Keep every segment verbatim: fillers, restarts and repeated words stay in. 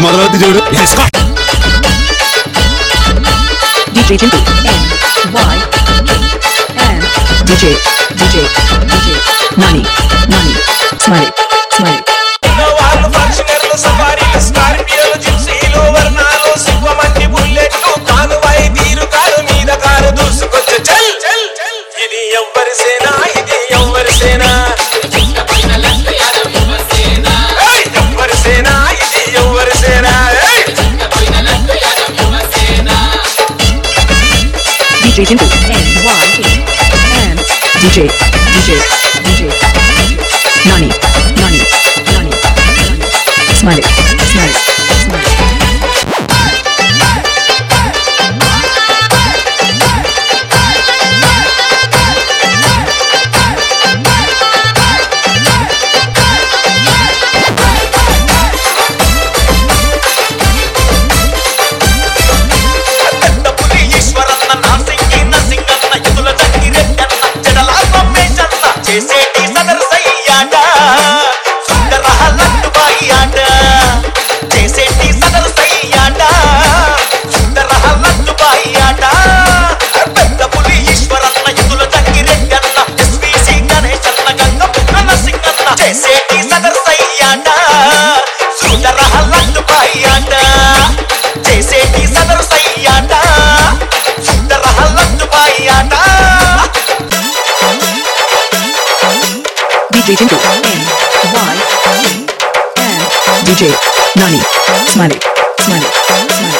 మొదలవుతుంది చూడు. D J Chintu N Y and D J D J D J Nani Nani Smile Smile. వాళ్ళు ఫంక్షనర్లు సఫారీలు స్కార్పియోలు జిప్సీలు వర్ణాలు సుఖమంటి బుల్లెట్లు కానువాయి తీరు కారు మీద కారు దూసుకొచ్చే చల్ చల్ ఇది ఎవ్వరి సేన ఇది ఎవ్వరి సేన ఎవ్వరి సేన ఇది ఎవ్వరి సేన D J Chintu N Y and D J D J D J Nani Nani Nani Nani Smile Smile Smile. చేసేటి సదరు సయ్యాట సుందర హల్లట్టు బాయాట చేసేటి సదరు సయ్యాట సుందర హల్లట్టు బాయాట పెద్ద పులి ఈశ్వరన్న ఎదుల జంగిరెడ్డన్న ఎస్విసి గణేశన్న గంగ పున్న సింగన్న చేసేటి సదరు సయ్యాట సుందర హల్లట్టు బాయాట చేసేటి సదరు సయ్యాట సుందర హల్లట్టు బాయాట. D J Chintu N Y and D J Nani Smile Smile Smile.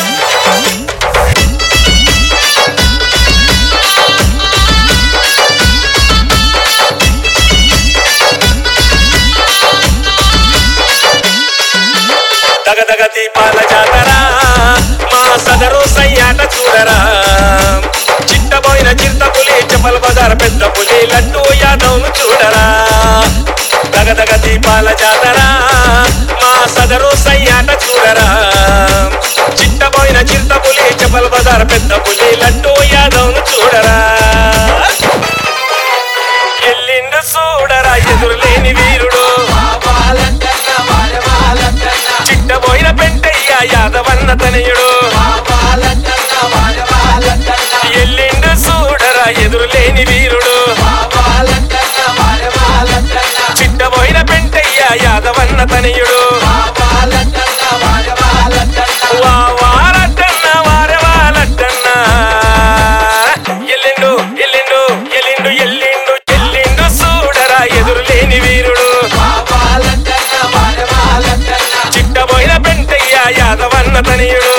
దగ దగ దీపాల జాతర మా సదరు సయ్యాట చూడరా చిట్టబోయిన చిరుత పులి చెప్పల బజార్ పెద్ద పులి లడ్డు యాదవ్ను చూడరా దగ దగ దీపాల జాతర మా సదరు సయ్యాట చూడరా చిట్టబోయిన చిరుత పులి చెప్పల బజార్ పెద్ద పులి లడ్డు యాదవ్ను చూడరా ఎల్లిండు చూడరా ఎదురులేని వీరుడు చిట్టబోయిన పెంటయ్య యాదవన్న తనయుడు ఎల్లిండు చూడరా ఎదురులేని వీరుడు చిట్టబోయిన పెంటయ్య యాదవన్న తనయుడు వావాలట్టన్న వారవాలట్టన్న ఎల్లిండు ఎల్లిండు ఎల్లిండు ఎల్లిండు ఎల్లిండు చూడరా ఎదురులేని వీరుడు చిట్టబోయిన పెంటయ్య యాదవన్న తనయుడు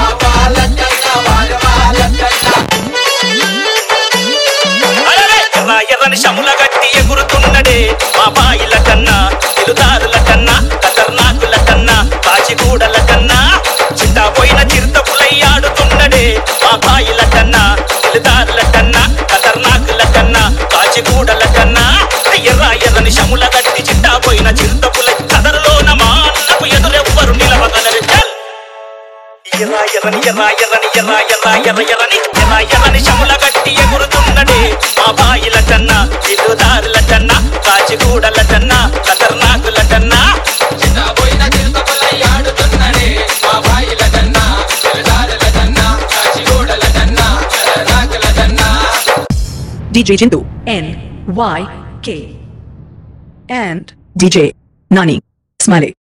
ఎర్రని శముల గట్టి ఎగురుతున్నడే మా బాయిల కన్నా తిరుదారుల కన్నా ఖతర్నాకుల కన్నా కాచిగూడల కన్నా చిట్టబోయిన చిరుత పులయ్యాడుతున్నడే మా బాయిల కన్నా తిరుదారుల కన్నా ఖతర్నాకుల కన్నా కాచిగూడల కన్నా ఎర్ర ఎర్రని శముల గట్టి చిట్టబోయిన చిరుత పుల కదరులోన మా అన్నకు ఎదురెవ్వరు నిలవగలరు. ఎర్ర ఎర్రని ఎర్ర ఎర్రని ఎర్ర ఎర్ర ఎర్ర ఎర్రని ఎర్ర ఎర్రని శముల గట్టి ఎగురుతున్నడే మా బాయిల కన్నా తిరుదారుల కన్నా కాచిగూడల కన్నా ఖతర్నాకుల కన్నా చిట్టబోయిన చిరుత పులయ్యాడుతున్నడే మా బాయిల కన్నా తిరుదారుల కన్నా కాచిగూడల కన్నా ఖతర్నాకుల కన్నా. D J Chintu N Y K and D J Nani Smile